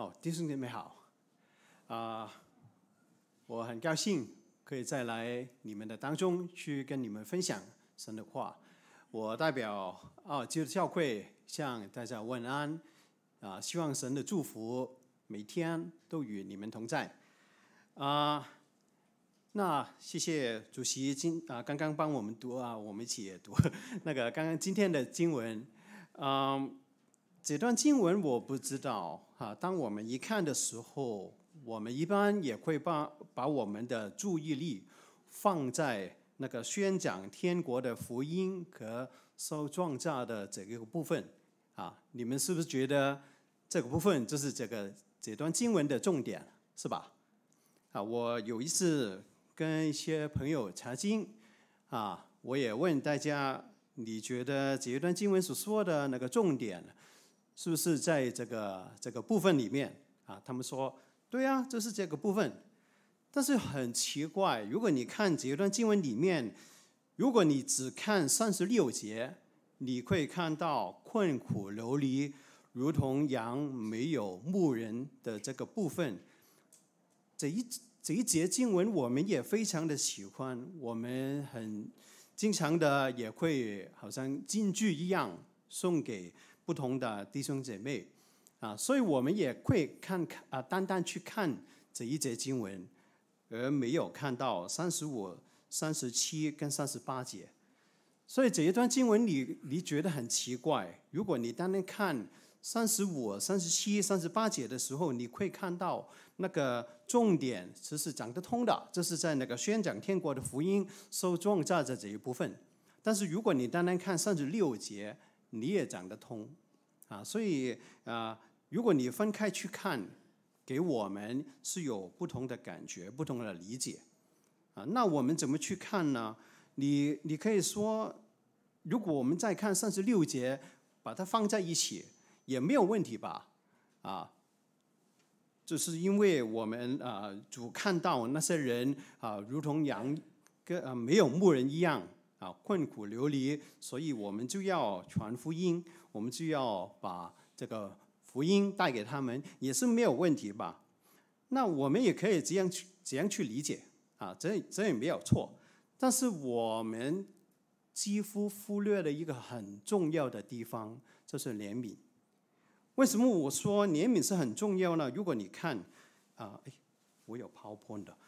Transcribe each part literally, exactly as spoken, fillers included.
好，弟兄姐妹好，啊、呃，我很高兴可以再来你们的当中去跟你们分享神的话。我代表啊基督教会向大家问安，啊、呃，希望神的祝福每天都与你们同在。啊、呃，那谢谢主席今啊、呃、刚刚帮我们读啊，我们一起也读那个刚刚今天的经文，嗯、呃。这段经文我不知道哈，当我们一看的时候，我们一般也会把把我们的注意力放在那个宣讲天国的福音和受创造的这个部分啊。你们是不是觉得这个部分就是这个这段经文的重点，是吧？啊，我有一次跟一些朋友查经啊，我也问大家，你觉得这一段经文所说的那个重点是不是在这个这个部分里面啊？他们说对啊，这是这个部分。但是很奇怪，如果你看这段经文里面，如果你只看三十六节，你会看到困苦流离，如同羊没有牧人的这个部分。这一这一节经文我们也非常的喜欢，我们很经常的也会好像金句一样送给不同的弟兄姐妹啊，所以我们也会看啊，单单去看这一节经文，而没有看到三十五、三十七跟三十八节。所以这一段经文你你觉得很奇怪，如果你单单看三十五、三十七、三十八节的时候，你会看到那个重点其实讲得通的，这是在那个宣讲天国的福音受创造的这一部分。但是如果你单单看三十六节，你也讲得通啊，所以啊，如果你分开去看，给我们是有不同的感觉、不同的理解啊。那我们怎么去看呢？你你可以说，如果我们再看三十六节，把它放在一起也没有问题吧？啊，就是因为我们啊，主看到那些人啊，如同羊跟啊没有牧人一样。啊，困苦流离，所以我们就要传福音，我们就要把这个福音带给他们，也是没有问题吧？那我们也可以这样去这样去理解啊，这这也没有错。但是我们几乎忽略了一个很重要的地方，就是怜悯。为什么我说怜悯是很重要呢？如果你看啊，哎，我有 PowerPoint 的，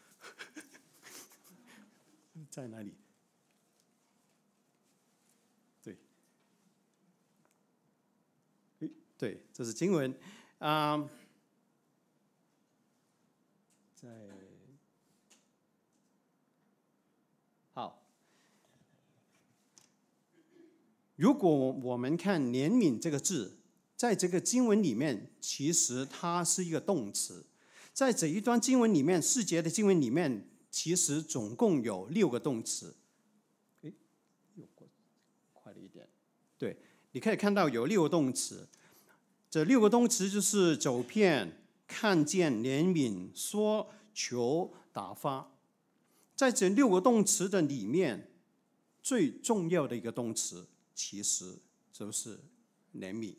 在哪里？对，这是经文啊、呃，在好。如果我们看“怜悯”这个字，在这个经文里面，其实它是一个动词。在这一段经文里面，四节的经文里面，其实总共有六个动词。哎，又快了一点。对，你可以看到有六个动词。这六个动词就是走遍、看见、怜悯、说、求、打发。在这六个动词的里面，最重要的一个动词其实就是怜悯。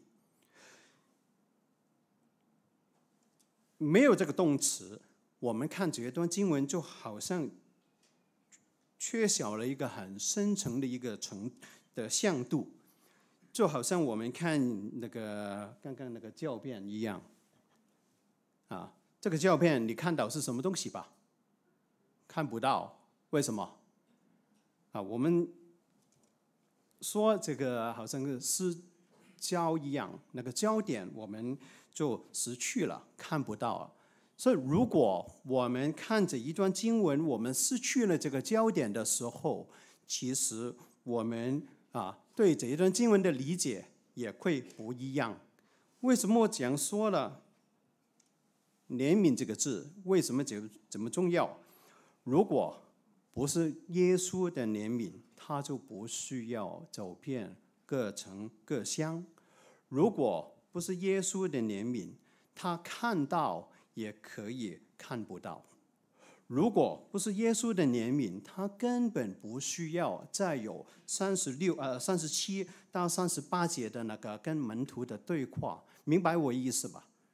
没有这个动词，我们看这段经文就好像缺少了一个很深层的一个程的向度。就好像我们看那个刚刚那个照片一样，啊，这个照片你看到是什么东西吧？看不到，为什么？啊，我们说这个好像是失焦一样，那个焦点我们就失去了，看不到了。所以，如果我们看着一段经文，我们失去了这个焦点的时候，其实我们啊。对这一段经文的理解也会不一样。为什么我这样说呢？怜悯这个字为什么这么重要？如果不是耶稣的怜悯，他就不需要走遍各城各乡。如果不是耶稣的怜悯，他看到也可以看不到。如果不是耶稣的怜悯，他根本不需要再有三十六呃三十七到三十八节的那个跟门徒的对话，明白我意思吧？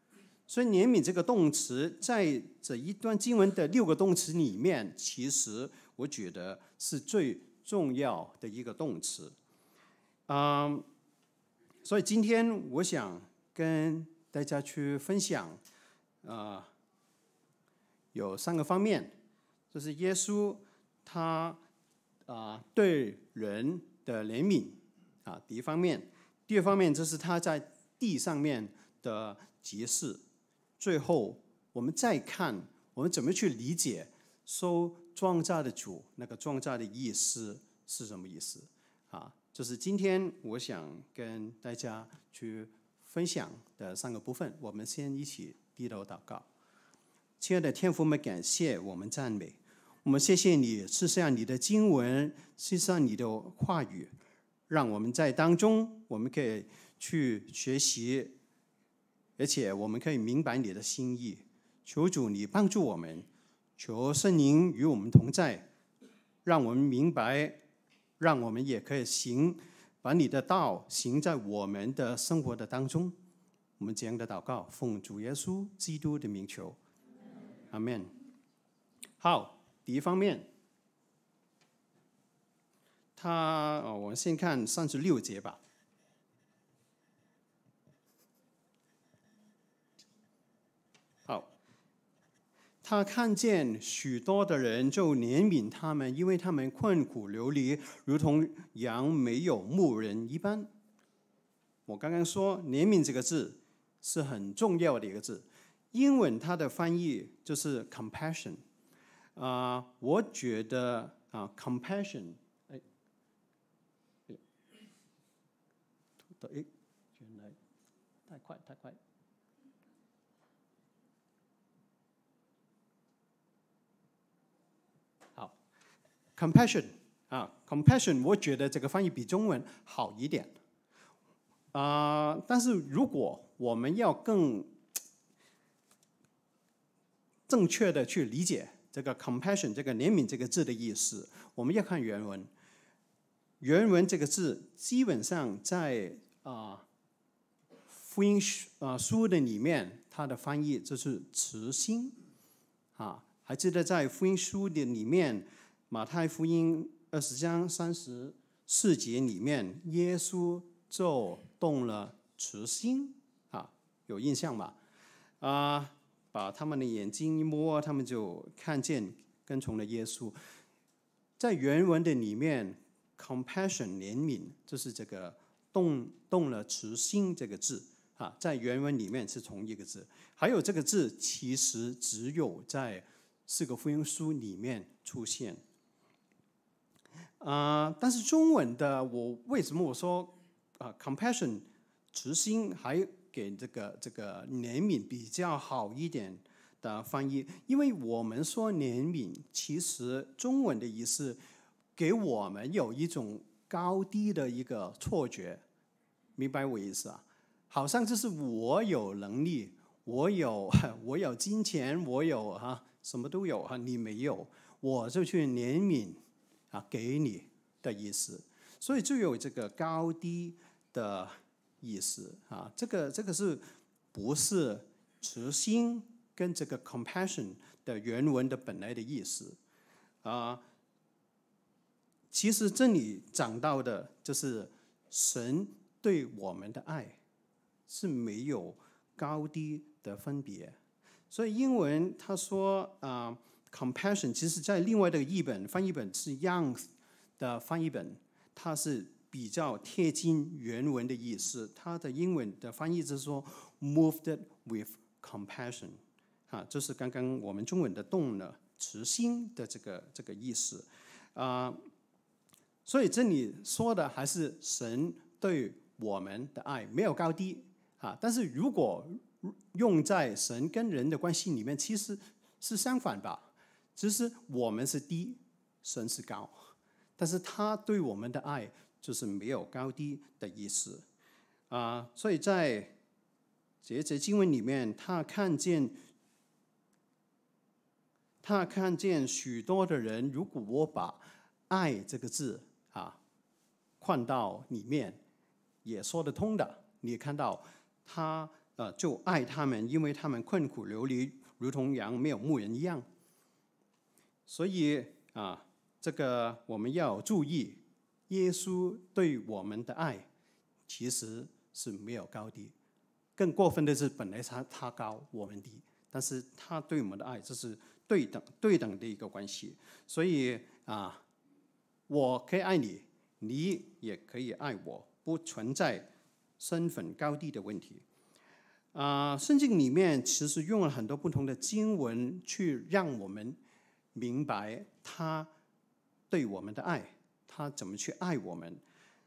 所以怜悯这个动词，在这一段经文的六个动词里面，其实我觉得是最重要的一个动词。嗯，所以今天我想跟大家去分享，啊、呃，有三个方面，就是耶稣他啊、呃、对人的怜悯啊，第一方面；第二方面就是他在地上面的结事。最后，我们再看我们怎么去理解受创造的主那个创造的意思是什么意思啊？就是今天我想跟大家去分享的三个部分。我们先一起低头祷告。亲爱的天父，我们感谢，我们赞美，我们谢谢你赐下你的经文，赐下你的话语，让我们在当中我们可以去学习，而且我们可以明白你的心意。求主你帮助我们，求圣灵与我们同在，让我们明白，让我们也可以行，把你的道行在我们的生活的当中。我们这样的祷告，奉主耶稣基督的名求，阿们。好，第一方面，他、哦、我们先看三十六节吧。他看见许多的人，就怜悯他们，因为他们困苦流离，如同羊没有牧人一般。我刚刚说怜悯这个字是很重要的一个字，英文它的翻译就是 compassion。啊、呃，我觉得啊、呃、，compassion， 哎，哎，哎，原来太快太快。compassion 啊 ，compassion， 我觉得这个翻译比中文好一点。啊、呃，但是如果我们要更正确的去理解这个 compassion 这个怜悯这个字的意思，我们要看原文。原文这个字基本上在啊、呃、福音啊、呃、书的里面，它的翻译就是慈心啊。还记得在福音书的里面，马太福音二十章三十四节里面，耶稣就动了慈心啊，有印象吧？啊，把他们的眼睛一摸，他们就看见跟从了耶稣。在原文的里面 ，compassion 怜悯，就是这个动动了慈心这个字啊，在原文里面是同一个字。还有这个字其实只有在四个福音书里面出现。啊、呃，但是中文的我为什么我说啊、呃、compassion 慈心还给这个这个怜悯比较好一点的翻译？因为我们说怜悯，其实中文的意思给我们有一种高低的一个错觉，明白我意思啊？好像就是我有能力，我有我有金钱，我有哈、啊、什么都有哈，你没有，我就去怜悯。啊，给你的意思，所以就有这个高低的意思啊。这个这个是不是慈心跟这个 compassion 的原文的本来的意思啊？其实这里讲到的就是神对我们的爱是没有高低的分别，所以英文他说啊。compassion 其实在另外的译本翻译本是 Young 的翻译本，它是比较贴近原文的意思。它的英文的翻译就是说 moved with compassion， 啊，就是刚刚我们中文的动了慈心的这个这个意思啊、呃。所以这里说的还是神对我们的爱没有高低啊，但是如果用在神跟人的关系里面，其实是相反吧。其实我们是低，神是高，但是他对我们的爱就是没有高低的意思啊、呃。所以在这节经文里面，他看见他看见许多的人，如果我把爱这个字啊换到里面，也说得通的。你看到他呃就爱他们，因为他们困苦流离，如同羊没有牧人一样。所以啊，这个我们要注意，耶稣对我们的爱其实是没有高低。更过分的是，本来他他高，我们低，但是他对我们的爱，这是对等对等的一个关系。所以啊，我可以爱你，你也可以爱我，不存在身份高低的问题。啊，圣经里面其实用了很多不同的经文，去让我们明白他对我们的爱，他怎么去爱我们。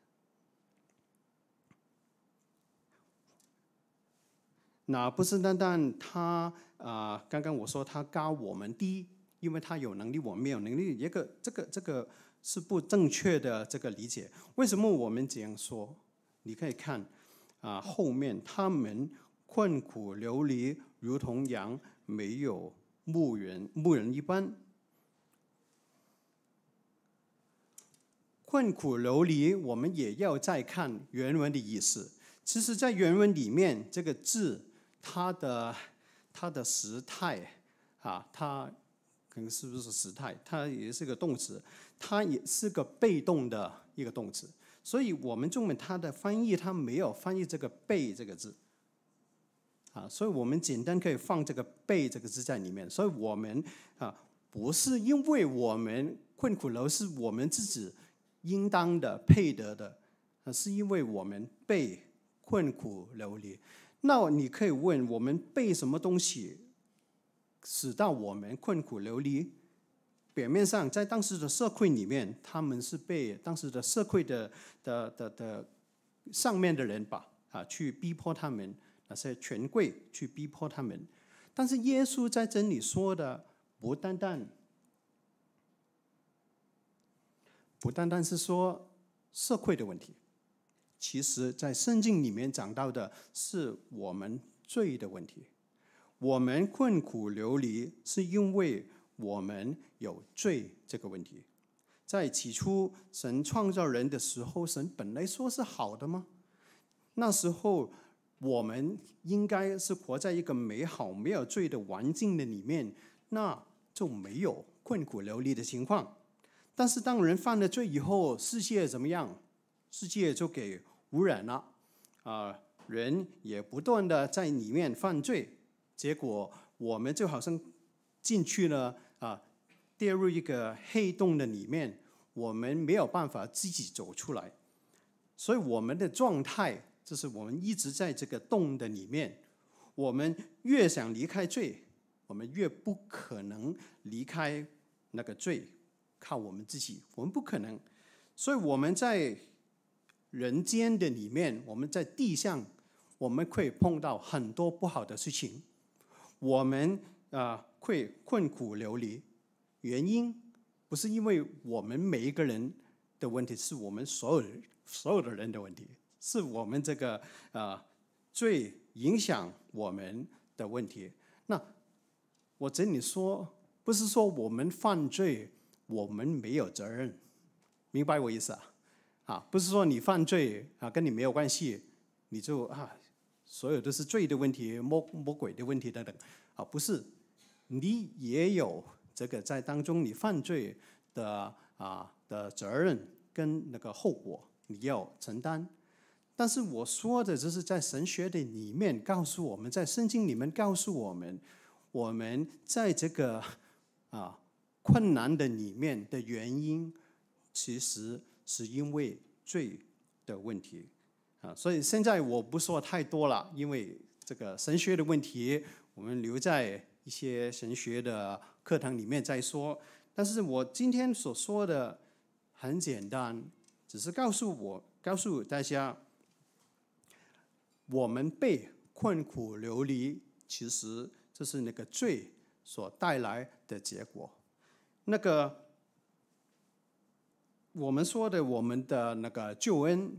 那不是单单他啊、呃，刚刚我说他高我们低，因为他有能力，我们没有能力，一个这个这个是不正确的这个理解。为什么我们这样说？你可以看啊、呃，后面他们困苦流离，如同羊没有牧人牧人一般。困苦流离，我们也要再看原文的意思。其实，在原文里面，这个字。它的它的时态啊，它可能是不是时态？它也是个动词，它也是个被动的一个动词。所以我们中文它的翻译，它没有翻译这个“被”这个字啊，所以我们简单可以放这个“被”这个字在里面。所以我们啊，不是因为我们困苦流，是我们自己应当的、配得的，啊，是因为我们被困苦流离。那你可以问，我们被什么东西使到我们困苦流离？表面上，在当时的社会里面，他们是被当时的社会的的的的上面的人吧，啊，去逼迫他们，那些权贵去逼迫他们。但是耶稣在这里说的，不单单不单单是说社会的问题。其实在圣经里面讲到的是我们罪的问题。我们困苦流离是因为我们有罪这个问题。在起初神创造人的时候，神本来说是好的吗？那时候我们应该是活在一个美好没有罪的环境的里面，那就没有困苦流离的情况。但是当人犯了罪以后，世界怎么样？世界就给污染了，啊、呃，人也不断的在里面犯罪，结果我们就好像进去了啊、呃，跌入一个黑洞的里面，我们没有办法自己走出来，所以我们的状态就是我们一直在这个洞的里面，我们越想离开罪，我们越不可能离开那个罪，靠我们自己，我们不可能，所以我们在人间的里面，我们在地上，我们会碰到很多不好的事情，我们啊、呃、会困苦流离。原因不是因为我们每一个人的问题，是我们所有人所有的人的问题，是我们这个啊、呃、最影响我们的问题。那我这里说，不是说我们犯罪，我们没有责任，明白我意思啊？啊，不是说你犯罪啊，跟你没有关系，你就啊，所有都是罪的问题、魔魔鬼的问题等等啊，不是，你也有这个在当中你犯罪的啊的责任跟那个后果，你要承担。但是我说的就是在神学的里面告诉我们，在圣经里面告诉我们，我们在这个啊困难的里面的原因，其实是因为罪的问题啊，所以现在我不说太多了，因为这个神学的问题，我们留在一些神学的课堂里面再说。但是我今天所说的很简单，只是告诉我，告诉大家，我们被困苦流离，其实这是那个罪所带来的结果。那个。我们说的我们的那个救恩，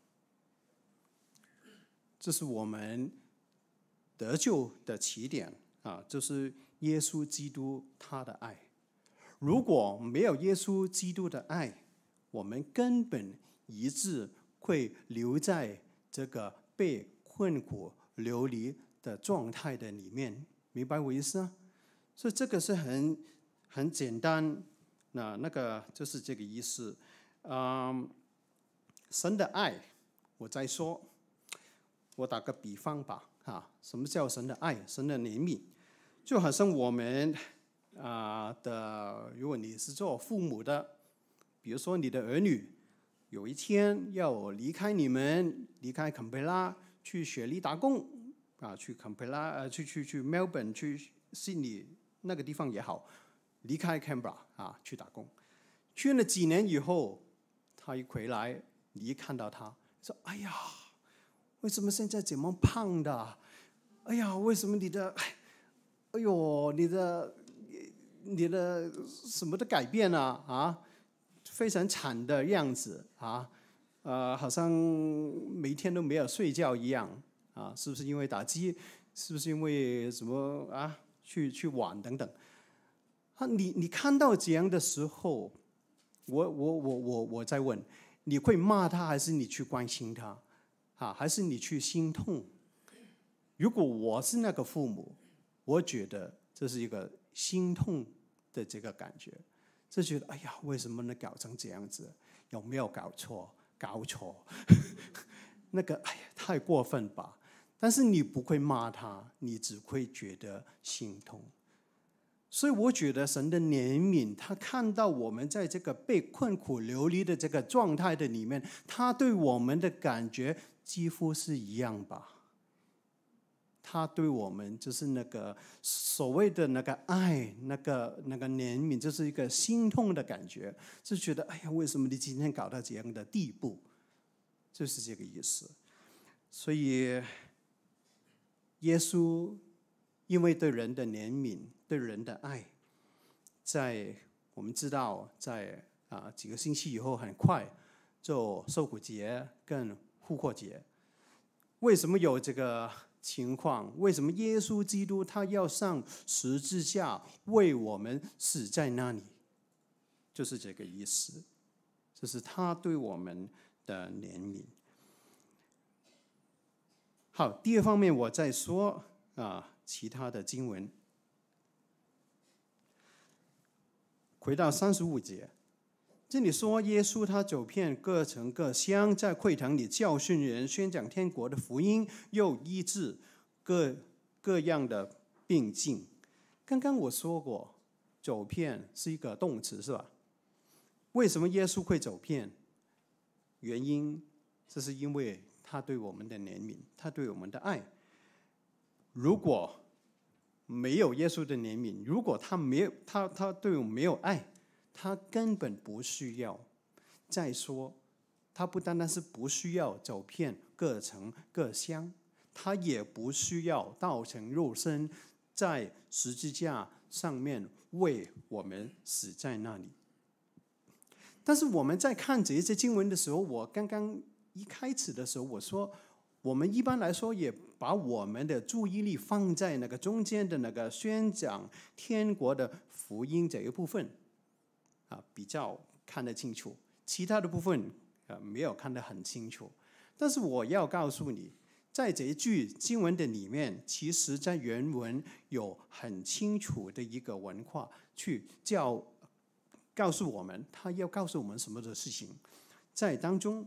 这是我们得救的起点啊，就是耶稣基督他的爱。如果没有耶稣基督的爱，我们根本一直会留在这个被困苦流离的状态的里面，明白我意思啊？所以这个是很很简单，那那个就是这个意思。嗯，神的爱，我再说，我打个比方吧，哈，什么叫神的爱？神的怜悯，就好像我们啊、呃、的，如果你是做父母的，比如说你的儿女有一天要离开你们，离开坎培拉去雪梨打工啊，去坎培拉呃，去去去 Melbourne 去悉尼那个地方也好，离开 Canberra 啊去打工，去了几年以后，他一回来，你一看到他说：“哎呀，为什么现在这么胖的？哎呀，为什么你的，哎呦，你的你的什么的改变啊啊，非常惨的样子啊，呃，好像每天都没有睡觉一样啊，是不是因为打机？是不是因为什么啊？去去玩等等？啊，你你看到这样的时候，我我我我我在问，你会骂他，还是你去关心他？啊，还是你去心痛？如果我是那个父母，我觉得这是一个心痛的这个感觉，就觉得哎呀，为什么能搞成这样子？有没有搞错？搞错？那个哎呀，太过分吧？但是你不会骂他，你只会觉得心痛。所以我觉得神的怜悯，他看到我们在这个被困苦流离的这个状态的里面，他对我们的感觉几乎是一样吧。他对我们就是那个所谓的那个爱，那个那个怜悯，就是一个心痛的感觉，就觉得哎呀，为什么你今天搞到这样的地步？就是这个意思。所以耶稣因为对人的怜悯，对人的爱，在我们知道，在啊几个星期以后，很快就受苦节跟复活节。为什么有这个情况？为什么耶稣基督他要上十字架为我们死在那里？就是这个意思，就是他对我们的怜悯。好，第二方面我再说啊，其他的经文。回到三十五节，这里说耶稣他走遍各城各乡，在会堂里教训人，宣讲天国的福音，又医治各各样的病症。刚刚我说过，走遍是一个动词，是吧？为什么耶稣会走遍？原因，这是因为他对我们的怜悯，他对我们的爱。如果没有耶稣的怜悯，如果他没有他他对我们没有爱，他根本不需要。再说，他不单单是不需要走遍各城各乡，他也不需要道成肉身，在十字架上面为我们死在那里。但是我们在看这些经文的时候，我刚刚一开始的时候我说，我们一般来说也把我们的注意力放在那个中间的那个宣讲天国的福音这一部分，啊，比较看得清楚，其他的部分啊没有看得很清楚。但是我要告诉你，在这一句经文的里面，其实在原文有很清楚的一个文化去教告诉我们，他要告诉我们什么的事情，在当中。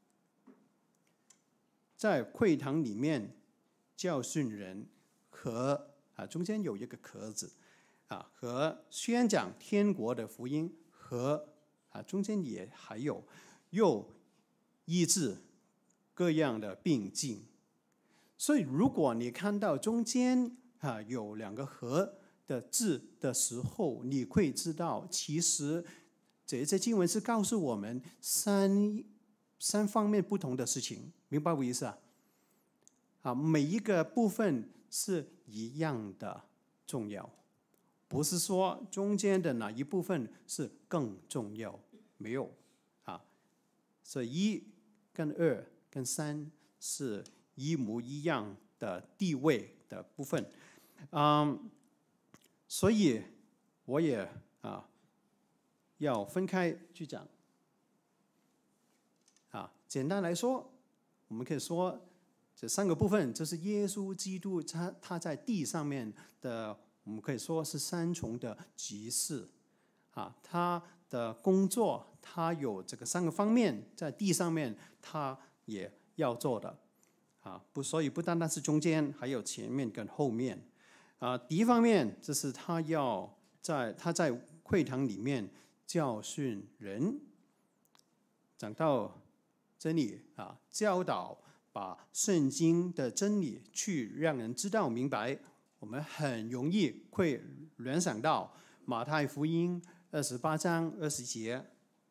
在会堂里面教训人和啊中间有一个壳字啊，和宣讲天国的福音和啊中间也还有又医治各样的病症。所以如果你看到中间啊有两个和的字的时候，你会知道其实这些经文是告诉我们三三方面不同的事情，明白我意思啊？啊，每一个部分是一样的重要，不是说中间的哪一部分是更重要，没有啊。所以一跟二跟三是一模一样的地位的部分，嗯，所以我也啊要分开去讲。啊，简单来说，我们可以说这三个部分，就是耶稣基督他他在地上面的，我们可以说是三重的职事啊，他的工作，他有这个三个方面，在地上面他也要做的啊，不，所以不单单是中间，还有前面跟后面啊。第一方面就是他要在他在会堂里面教训人，讲到真理啊，教导。把圣经的真理去让人知道明白，我们很容易会联想到马太福音二十八章二十节。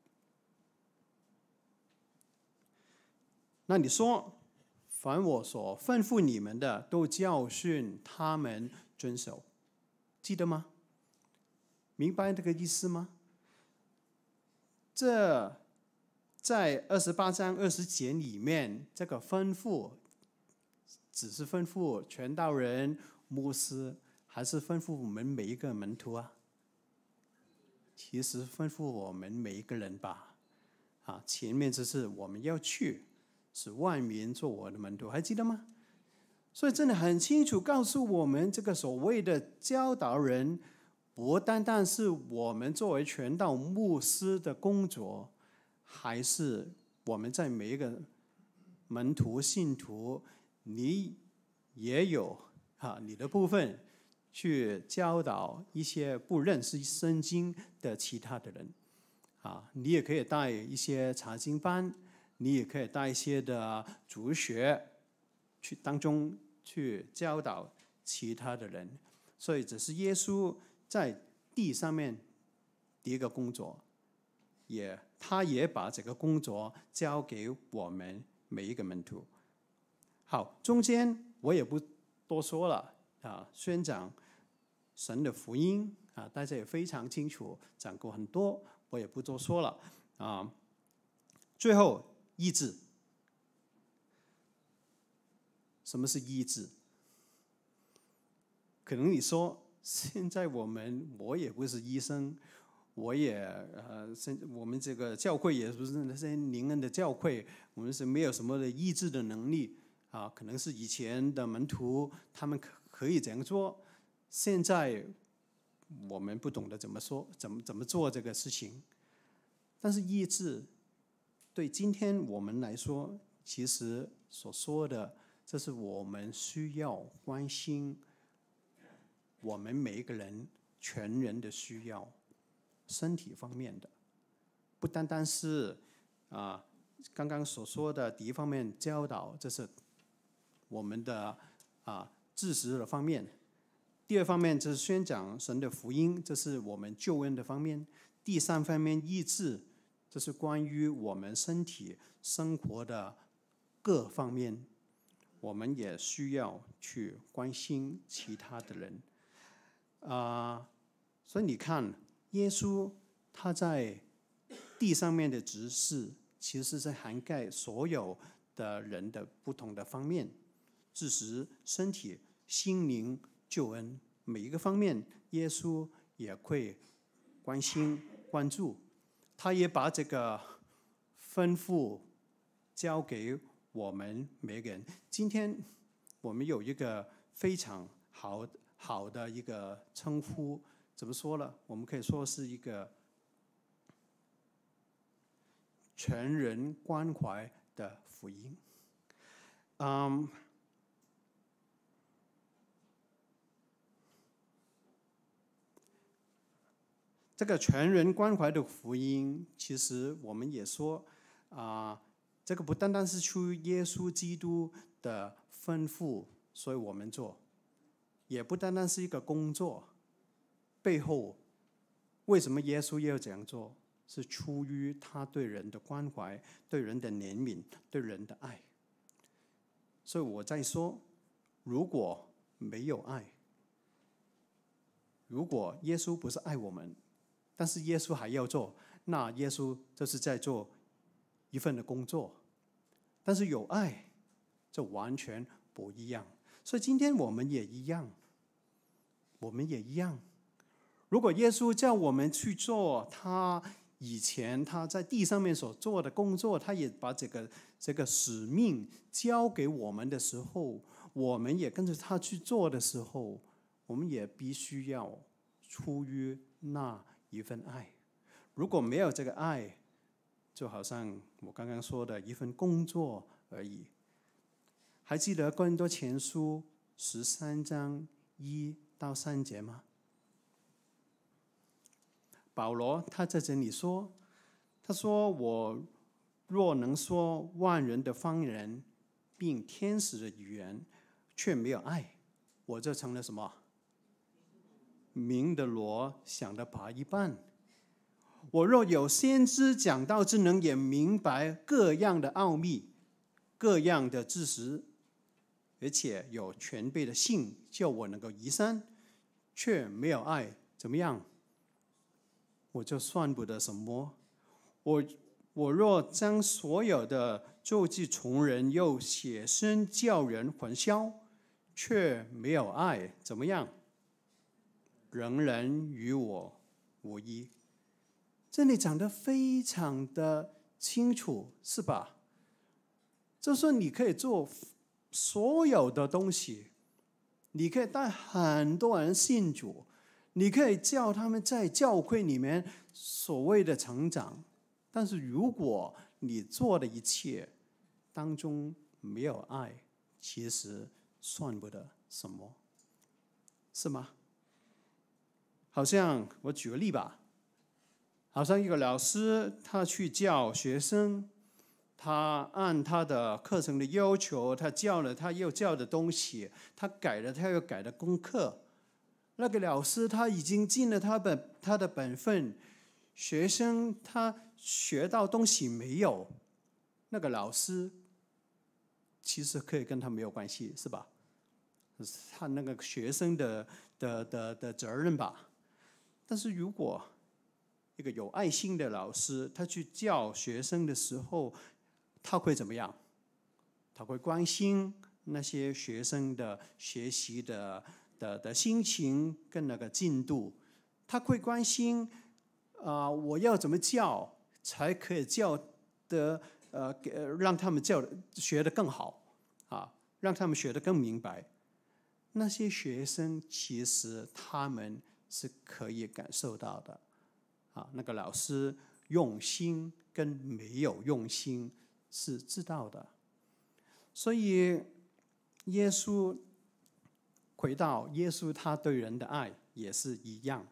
那你说，凡我所吩咐你们的，都教训他们遵守，记得吗？明白这个意思吗？这在二十八章二十节里面，这个吩咐只是吩咐传道人、牧师，还是吩咐我们每一个门徒啊？其实吩咐我们每一个人吧。啊，前面就是我们要去，使万民做我的门徒，还记得吗？所以真的很清楚告诉我们，这个所谓的教导人，不单单是我们作为传道牧师的工作。还是我们在每一个门徒信徒，你也有啊你的部分，去教导一些不认识圣经的其他的人啊。你也可以带一些查经班，你也可以带一些的主学去当中去教导其他的人。所以这是耶稣在地上面第一个工作。也，他也把这个工作交给我们每一个门徒。好，中间我也不多说了啊，宣讲神的福音啊，大家也非常清楚，讲过很多，我也不多说了啊。最后，医治，什么是医治？可能你说，现在我们我也不是医生。我也呃，我们这个教会也不是那些灵恩的教会，我们是没有什么的医治的能力啊。可能是以前的门徒他们可可以这样做，现在我们不懂得怎么说，怎么怎么做这个事情。但是医治对今天我们来说，其实所说的，这是我们需要关心我们每一个人全人的需要。身体方面的，不单单是啊刚刚所说的第一方面教导，这是我们的啊知识的方面；第二方面就是宣讲神的福音，这是我们救恩的方面；第三方面医治，这是关于我们身体生活的各方面，我们也需要去关心其他的人啊。所以你看。耶稣他在地上面的职事，其实是涵盖所有的人的不同的方面，知识、身体、心灵、救恩，每一个方面，耶稣也会关心、关注。他也把这个吩咐交给我们每个人。今天我们有一个非常好好的一个称呼。怎么说呢？我们可以说是一个全人关怀的福音。嗯，这个全人关怀的福音，其实我们也说啊、呃，这个不单单是出于耶稣基督的吩咐，所以我们做，也不单单是一个工作。背后，为什么耶稣要这样做？是出于他对人的关怀、对人的怜悯、对人的爱。所以我在说，如果没有爱，如果耶稣不是爱我们，但是耶稣还要做，那耶稣就是在做一份的工作。但是有爱，就完全不一样。所以今天我们也一样，我们也一样。如果耶稣叫我们去做他以前他在地上面所做的工作，他也把这个这个使命交给我们的时候，我们也跟着他去做的时候，我们也必须要出于那一份爱。如果没有这个爱，就好像我刚刚说的一份工作而已。还记得哥林多前书十三章一到三节吗？保罗他在这里说，他说：“我若能说万人的方言，并天使的语言，却没有爱，我就成了什么？鸣的锣，响的钹一般。我若有先知讲道之能，也明白各样的奥秘，各样的知识，而且有全备的信，叫我能够移山，却没有爱，怎么样？我就算不得什么。我我若将所有的周济穷人，又写生叫人混淆，却没有爱，怎么样？仍然与我无益。”这里讲得非常的清楚，是吧？就说你可以做所有的东西，你可以带很多人信主，你可以叫他们在教会里面所谓的成长，但是如果你做的一切当中没有爱，其实算不得什么，是吗？好像我举个例吧，好像一个老师，他去教学生，他按他的课程的要求，他教了他要教的东西，他改了他要改的功课。那个老师他已经尽了他本他的本分，学生他学到东西没有，那个老师其实可以跟他没有关系，是吧？他那个学生的的的的责任吧。但是如果一个有爱心的老师，他去教学生的时候，他会怎么样？他会关心那些学生的学习的的的心情跟那个进度，他会关心啊、呃，我要怎么教才可以教的呃，让他们教的学得更好啊，让他们学得更明白。那些学生其实他们是可以感受到的。啊，那个老师用心跟没有用心是知道的，所以耶稣回到耶稣，他对人的爱也是一样。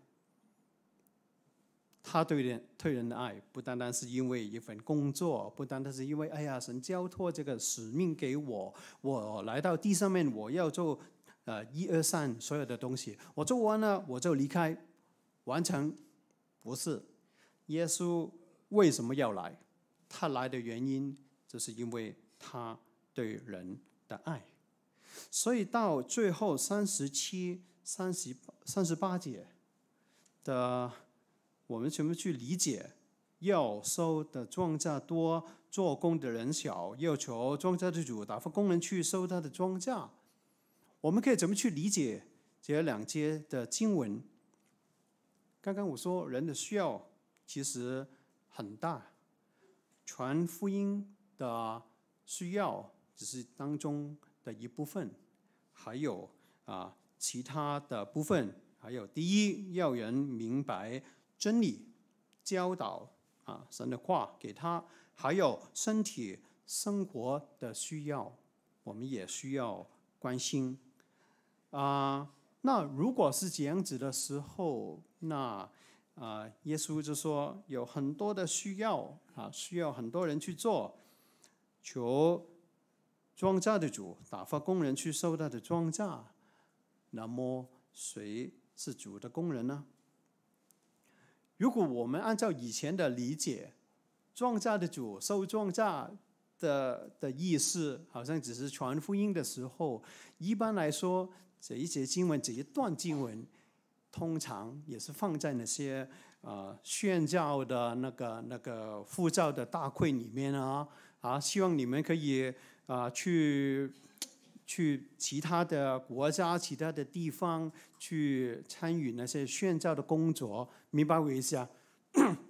他对人对人的爱，不单单是因为一份工作，不单单是因为哎呀，神交托这个使命给我，我来到地上面，我要做呃一二三所有的东西，我做完了我就离开，完成。不是，耶稣为什么要来？他来的原因就是因为他对人的爱。所以到最后三十七、三十三十八节的，我们怎么去理解？要收的庄稼多，做工的人少，要求庄稼的主打发工人去收他的庄稼。我们可以怎么去理解这两节的经文？刚刚我说人的需要其实很大，传福音的需要只是当中的一部分，还有啊其他的部分，还有第一要人明白真理，教导啊神的话给他，还有身体生活的需要，我们也需要关心啊。那如果是这样子的时候，那啊、呃，耶稣就说有很多的需要啊，需要很多人去做，求庄稼的主打发工人去收他的庄稼。那么谁是主的工人呢？如果我们按照以前的理解，庄稼的主收庄稼的的意思，好像只是传福音的时候，一般来说。这一节经文，这一段经文，通常也是放在那些呃宣教的那个那个护照的大会里面啊啊，希望你们可以啊、呃、去去其他的国家、其他的地方去参与那些宣教的工作，明白我意思啊？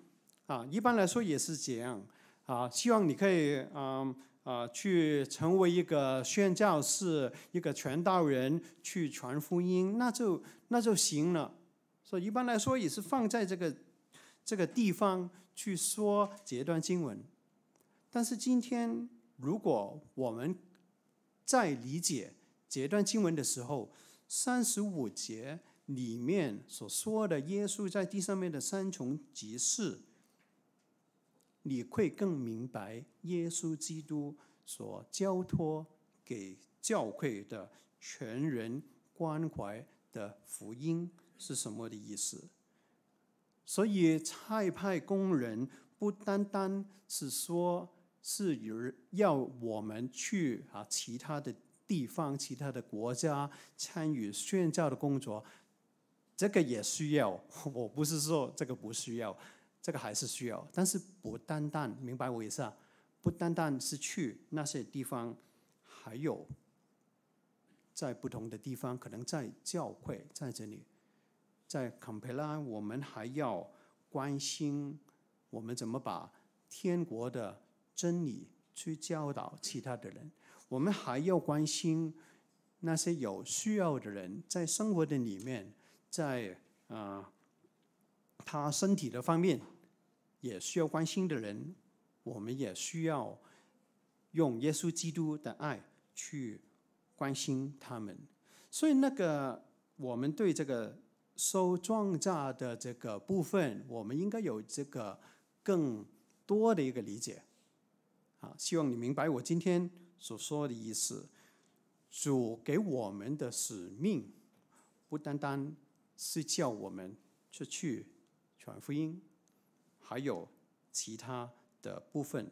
啊，一般来说也是这样啊。希望你可以嗯啊去成为一个宣教士，一个传道人，去传福音，那就那就行了。所以一般来说也是放在这个这个地方去说这段经文。但是今天，如果我们在理解这段经文的时候，三十五节里面所说的耶稣在地上面的三重职事，你会更明白耶稣基督所交托给教会的全人关怀的福音是什么的意思。所以差派工人不单单是说是要我们去啊其他的地方、其他的国家参与宣教的工作，这个也需要。我不是说这个不需要，这个还是需要，但是不单单，明白我意思啊？不单单是去那些地方，还有在不同的地方，可能在教会在这里，在坎培拉，我们还要关心我们怎么把天国的真理去教导其他的人，我们还要关心那些有需要的人，在生活的里面，在啊、呃、他身体的方面也需要关心的人，我们也需要用耶稣基督的爱去关心他们。所以那个我们对这个收庄稼的这个部分，我们应该有这个更多的一个理解啊。希望你明白我今天所说的意思。主给我们的使命，不单单是叫我们出去传福音，还有其他的部分。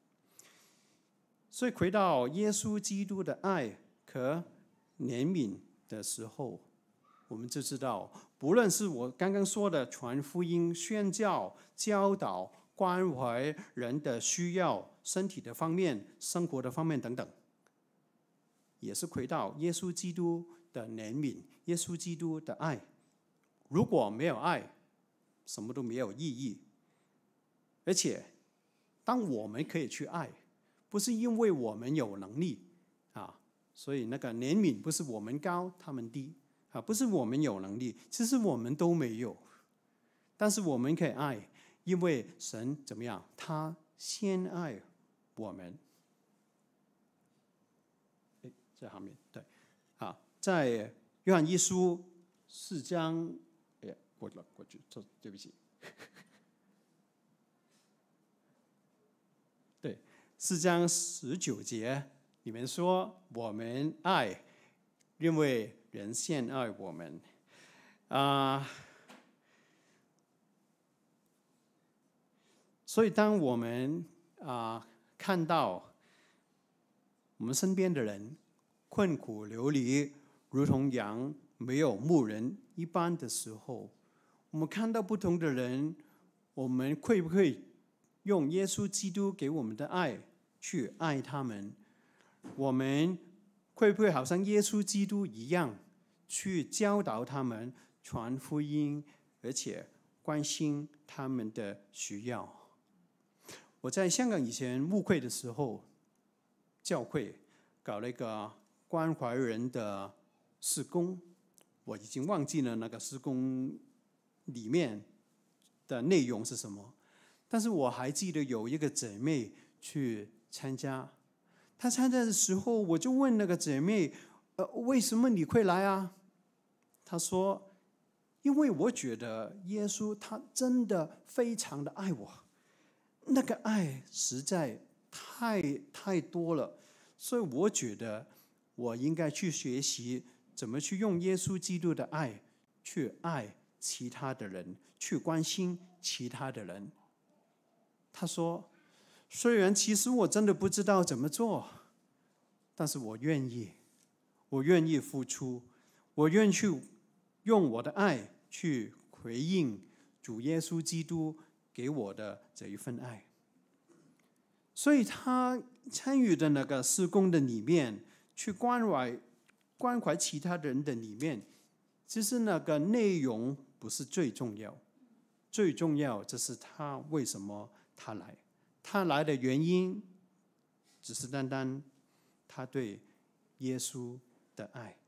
所以回到耶稣基督的爱和怜悯的时候，我们就知道，不论是我刚刚说的传福音、宣教、教导、关怀人的需要、身体的方面、生活的方面等等，也是回到耶稣基督的怜悯、耶稣基督的爱。如果没有爱，什么都没有意义。而且，当我们可以去爱，不是因为我们有能力啊，所以那个怜悯不是我们高他们低啊，不是我们有能力，其实我们都没有。但是我们可以爱，因为神怎么样？他先爱我们。哎，在后面对，啊，在约翰一书四章，哎，过了过去，对不起。对，四章十九节里面说，我们爱，因为人先爱我们啊、呃。所以，当我们啊、呃、看到我们身边的人困苦流离，如同羊没有牧人一般的时候，我们看到不同的人，我们会不会用耶稣基督给我们的爱去爱他们？我们会不会好像耶稣基督一样去教导他们、传福音，而且关心他们的需要？我在香港以前牧会的时候，教会搞了一个关怀人的事工，我已经忘记了那个事工里面的内容是什么，但是我还记得有一个姐妹去参加，她参加的时候，我就问那个姐妹，呃，为什么你会来啊？她说，因为我觉得耶稣他真的非常的爱我，那个爱实在太太多了，所以我觉得我应该去学习怎么去用耶稣基督的爱去爱其他的人，去关心其他的人。他说，虽然其实我真的不知道怎么做，但是我愿意，我愿意付出，我愿意去用我的爱去回应主耶稣基督给我的这一份爱。所以他参与的那个事工的里面，去关怀关怀其他人的里面，其实那个内容不是最重要， 最重要，这是他为什么他来。他来的原因，只是单单他对耶稣的爱。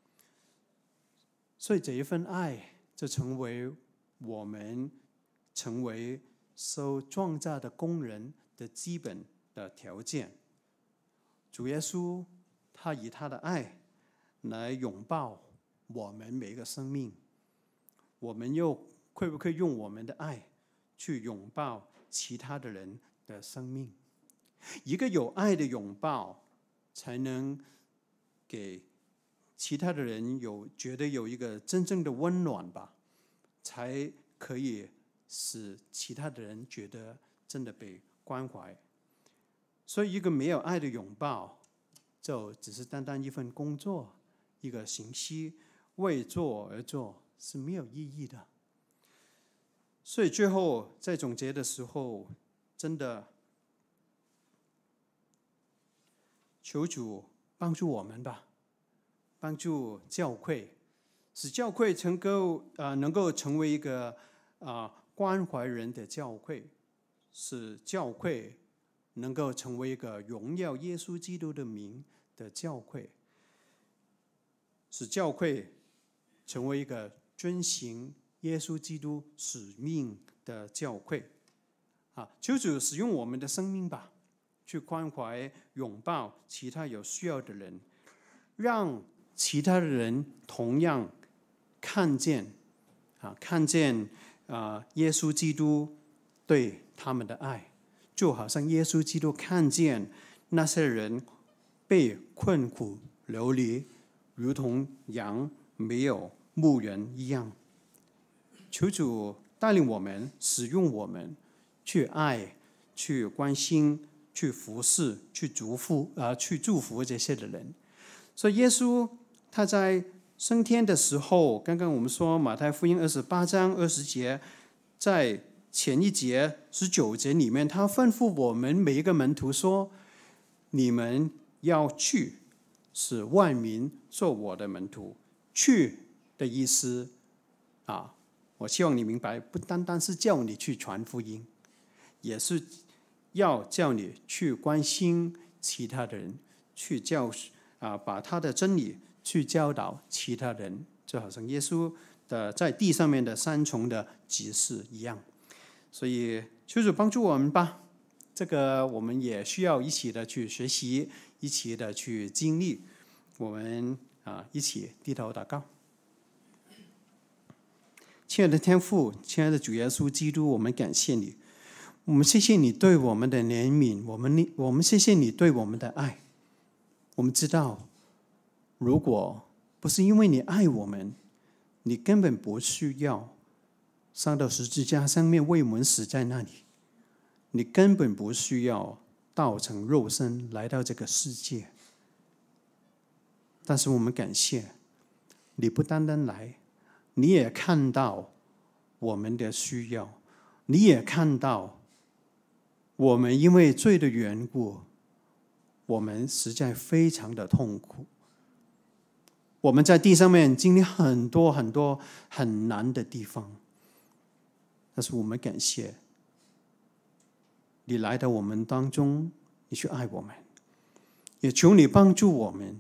所以这一份爱，就成为我们成为受创造的工人的基本的条件。主耶稣他以他的爱来拥抱我们每一个生命，我们又会不会用我们的爱去拥抱其他的人的生命？一个有爱的拥抱，才能给其他的人有觉得有一个真正的温暖吧，才可以使其他的人觉得真的被关怀。所以一个没有爱的拥抱，就只是单单一份工作，一个形式，为做而做，是没有意义的。所以最后在总结的时候，真的求主帮助我们吧，帮助教会，使教会能够呃能够成为一个啊、呃、关怀人的教会，使教会能够成为一个荣耀耶稣基督的名的教会，使教会成为一个遵行耶稣基督使命的教会。啊，求主使用我们的生命吧，去关怀、拥抱其他有需要的人，让其他的人同样看见啊，看见啊，耶稣基督对他们的爱。就好像耶稣基督看见那些人被困苦流离，如同羊没有牧人一样。求主带领我们，使用我们，去爱、去关心、去服侍、去祝福啊、呃，去祝福这些的人。所以耶稣他在升天的时候，刚刚我们说马太福音二十八章二十节，在前一节十九节里面，他吩咐我们每一个门徒说：“你们要去，使万民做我的门徒。”去的意思啊，我希望你明白，不单单是叫你去传福音，也是要叫你去关心其他的人，去教啊，把他的真理去教导其他人，就好像耶稣的在地上面的三重的指示一样。所以求主帮助我们吧，这个我们也需要一起的去学习，一起的去经历。我们啊，一起低头祷告。亲爱的天父，亲爱的主耶稣基督，我们感谢你，我们谢谢你对我们的怜悯，我们我们谢谢你对我们的爱。我们知道，如果不是因为你爱我们，你根本不需要上到十字架上面为我们死在那里，你根本不需要道成肉身来到这个世界。但是我们感谢你，不单单来，你也看到我们的需要，你也看到我们因为罪的缘故，我们实在非常的痛苦。我们在地上面经历很多很多很难的地方，但是我们感谢你来到我们当中，你去爱我们，也求你帮助我们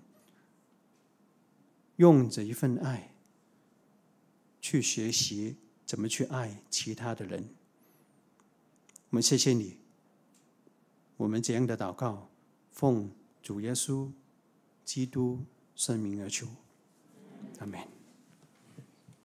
用这一份爱去学习怎么去爱其他的人。我们谢谢你，我们这样的祷告，奉主耶稣基督圣名而求，阿们。